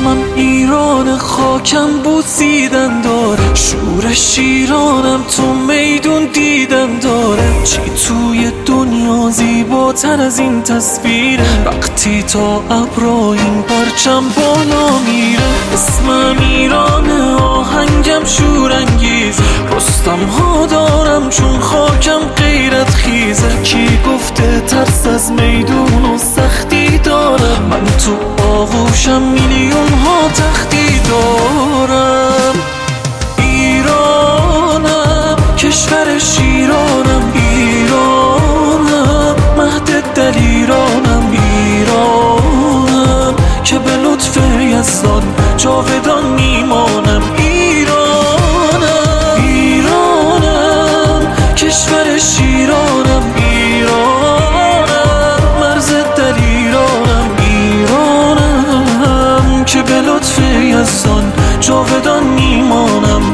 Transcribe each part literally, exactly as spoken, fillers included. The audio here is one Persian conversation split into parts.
اسمم ایران، خاکم بوسیدن داره، شور شیرانم تو میدون دیدن داره. چی توی دنیا زیباتر از این تصویره، وقتی تا ابرا این پرچم بالا میره. اسمم ایرانه، آهنگم شورانگیز، رستم ها دارم چون خاکم غیرت خیزه. کی گفته ترس از میدون و سختی دارم، من تو آغوشم میلیون ها تختی دارم. ایرانم کشور شیرانم، ایرانم مهد دلیرانم، ایرانم که به لطف یزدان جاودان میمانم. ایرانم ایرانم کشور شیرانم، ایرانم مرز دلیرانم، ایرانم که به لطف یزدان جاودان میمانم.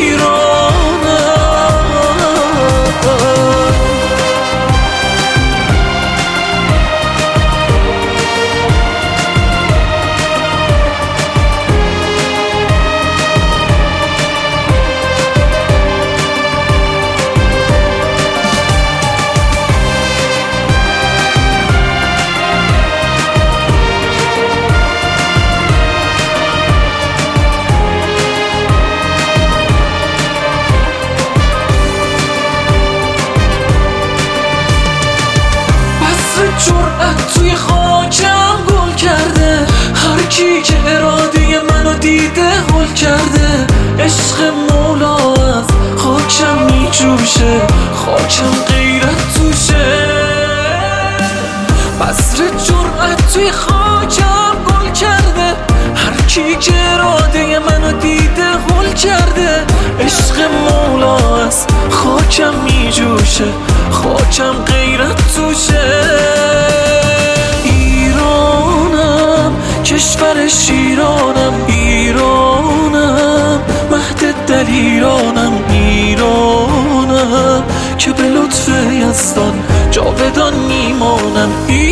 جرأت توی خاکم گل کرده، هر کی که اراده منو دیده هل کرده. عشق مولا از خاکم میجوشه، خاکم غیرت توشه. بذر جرأت توی خاکم گل کرده، هر کی که اراده منو دیده هل کرده. عشق مولا از خاکم میجوشه، خاکم غیرت توشه. ایرانم کشور شیرانم، ایرانم مهد دلیرانم، ایرانم که به لطف یزدان جاودان میمانم.